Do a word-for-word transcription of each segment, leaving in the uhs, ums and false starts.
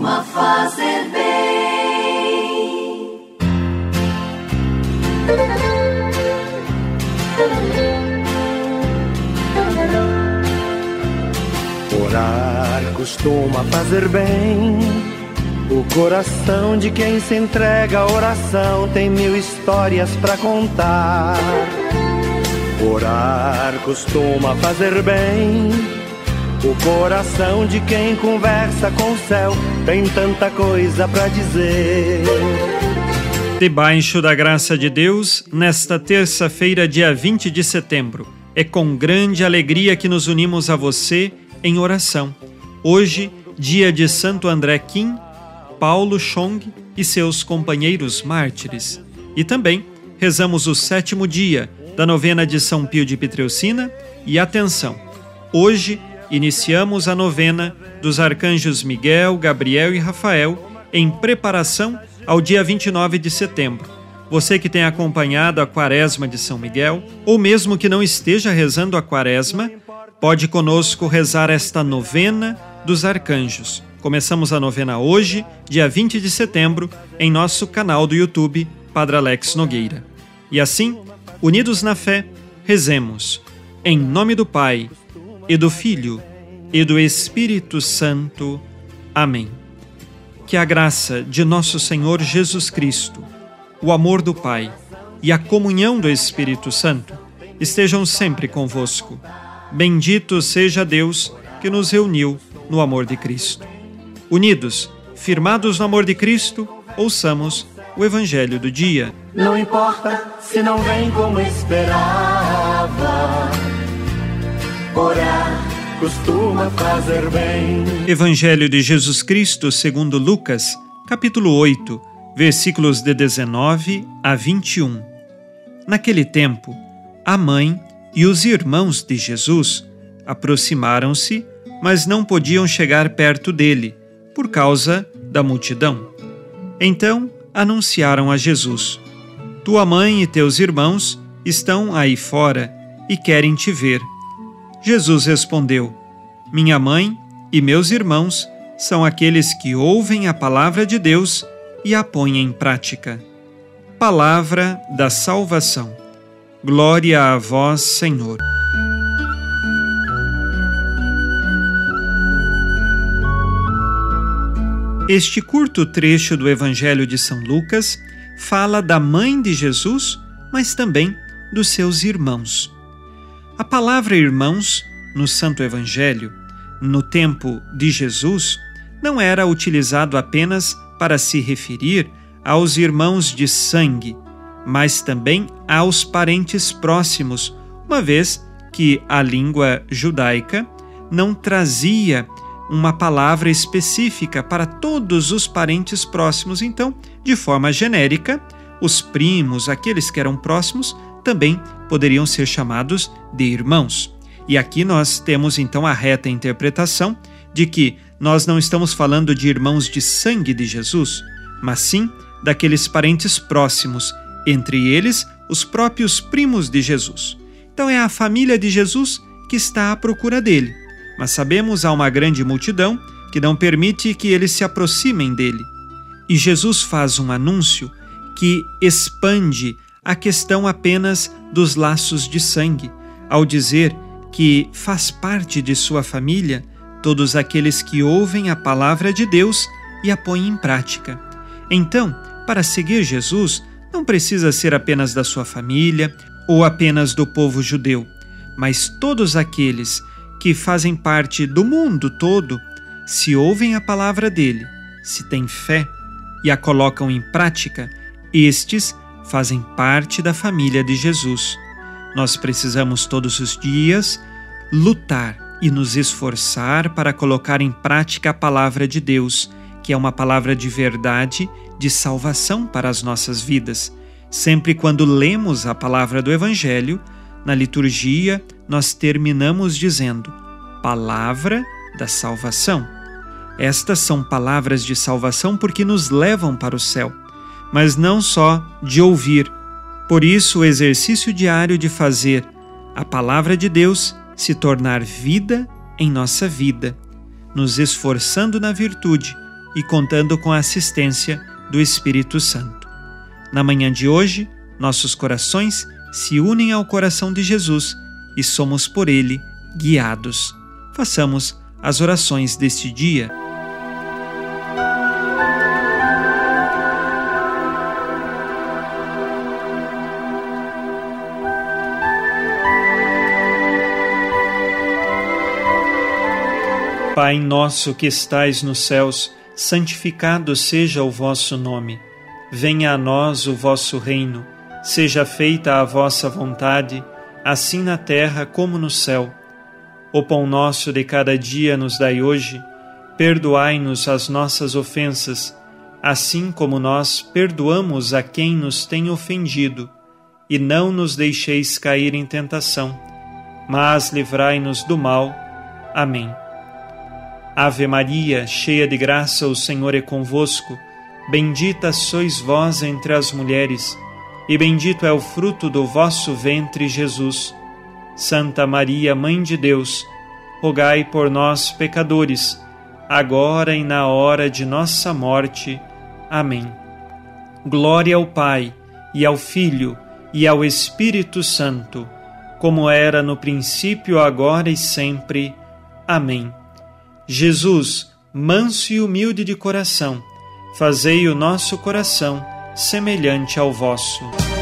costuma fazer bem. Orar costuma fazer bem. O coração de quem se entrega à oração tem mil histórias pra contar. Orar costuma fazer bem. O coração de quem conversa com o céu tem tanta coisa pra dizer. Debaixo da graça de Deus, nesta terça-feira, dia vinte de setembro, é com grande alegria que nos unimos a você em oração. Hoje, dia de Santo André Kim, Paulo Chong e seus companheiros mártires. E também rezamos o sétimo dia da novena de São Pio de Pietrelcina. E atenção, hoje iniciamos a novena dos arcanjos Miguel, Gabriel e Rafael em preparação ao dia vinte e nove de setembro. Você que tem acompanhado a Quaresma de São Miguel, ou mesmo que não esteja rezando a Quaresma, pode conosco rezar esta novena dos arcanjos. Começamos a novena hoje, dia vinte de setembro, em nosso canal do YouTube, Padre Alex Nogueira. E assim, unidos na fé, rezemos. Em nome do Pai, e do Filho, e do Espírito Santo. Amém. Que a graça de nosso Senhor Jesus Cristo, o amor do Pai e a comunhão do Espírito Santo estejam sempre convosco. Bendito seja Deus que nos reuniu no amor de Cristo. Unidos, firmados no amor de Cristo, ouçamos o Evangelho do dia. Não importa se não vem como esperava, orar costuma fazer bem. Evangelho de Jesus Cristo segundo Lucas, capítulo oito, versículos de dezenove a vinte e um. Naquele tempo, a mãe e os irmãos de Jesus aproximaram-se, mas não podiam chegar perto dele, por causa da multidão. Então anunciaram a Jesus: Tua mãe e teus irmãos estão aí fora e querem te ver. Jesus respondeu: Minha mãe e meus irmãos são aqueles que ouvem a palavra de Deus e a põem em prática. Palavra da salvação. Glória a vós, Senhor. Este curto trecho do Evangelho de São Lucas fala da mãe de Jesus, mas também dos seus irmãos. A palavra irmãos, no Santo Evangelho, no tempo de Jesus, não era utilizado apenas para se referir aos irmãos de sangue, mas também aos parentes próximos, uma vez que a língua judaica não trazia uma palavra específica para todos os parentes próximos. Então, de forma genérica, os primos, aqueles que eram próximos, também poderiam ser chamados de irmãos. E aqui nós temos então a reta interpretação de que nós não estamos falando de irmãos de sangue de Jesus, mas sim daqueles parentes próximos, entre eles os próprios primos de Jesus. Então é a família de Jesus que está à procura dele. Mas sabemos há uma grande multidão que não permite que eles se aproximem dele. E Jesus faz um anúncio que expande a questão apenas dos laços de sangue, ao dizer que faz parte de sua família todos aqueles que ouvem a palavra de Deus e a põem em prática. Então, para seguir Jesus, não precisa ser apenas da sua família ou apenas do povo judeu, mas todos aqueles que fazem parte do mundo todo, se ouvem a palavra dele, se têm fé e a colocam em prática, estes fazem parte da família de Jesus. Nós precisamos todos os dias lutar e nos esforçar para colocar em prática a palavra de Deus, que é uma palavra de verdade, de salvação para as nossas vidas. Sempre quando lemos a palavra do Evangelho, na liturgia, nós terminamos dizendo: palavra da salvação. Estas são palavras de salvação porque nos levam para o céu, mas não só de ouvir. Por isso, o exercício diário de fazer a palavra de Deus se tornar vida em nossa vida, nos esforçando na virtude e contando com a assistência do Espírito Santo. Na manhã de hoje, nossos corações se unem ao coração de Jesus e somos por ele guiados. Façamos as orações deste dia. Pai nosso que estais nos céus, santificado seja o vosso nome. Venha a nós o vosso reino. Seja feita a vossa vontade, assim na terra como no céu. O pão nosso de cada dia nos dai hoje. Perdoai-nos as nossas ofensas, assim como nós perdoamos a quem nos tem ofendido. E não nos deixeis cair em tentação, mas livrai-nos do mal. Amém. Ave Maria, cheia de graça, o Senhor é convosco. Bendita sois vós entre as mulheres, e bendito é o fruto do vosso ventre, Jesus. Santa Maria, Mãe de Deus, rogai por nós, pecadores, agora e na hora de nossa morte. Amém. Glória ao Pai, e ao Filho, e ao Espírito Santo, como era no princípio, agora e sempre. Amém. Jesus, manso e humilde de coração, fazei o nosso coração semelhante ao vosso.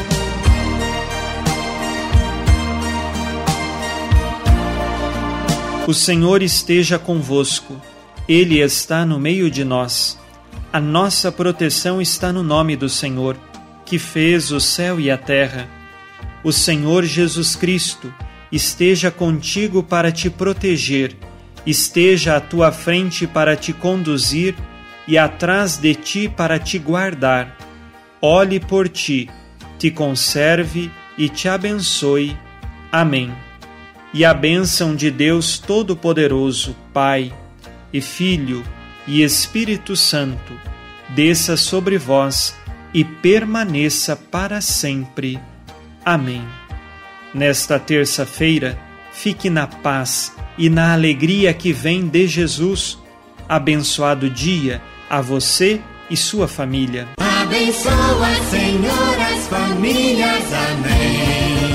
O Senhor esteja convosco, Ele está no meio de nós. A nossa proteção está no nome do Senhor, que fez o céu e a terra. O Senhor Jesus Cristo esteja contigo para te proteger, esteja à tua frente para te conduzir e atrás de ti para te guardar. Olhe por ti, te conserve e te abençoe. Amém. E a bênção de Deus Todo-Poderoso, Pai e Filho e Espírito Santo, desça sobre vós e permaneça para sempre. Amém. Nesta terça-feira, fique na paz e na alegria que vem de Jesus. Abençoado dia a você e sua família. Abençoa, Senhor, as famílias. Amém.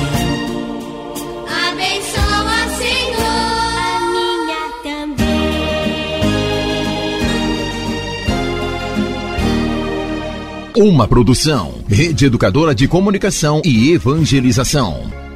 Abençoa, Senhor, a minha também. Uma produção, Rede Educadora de Comunicação e Evangelização.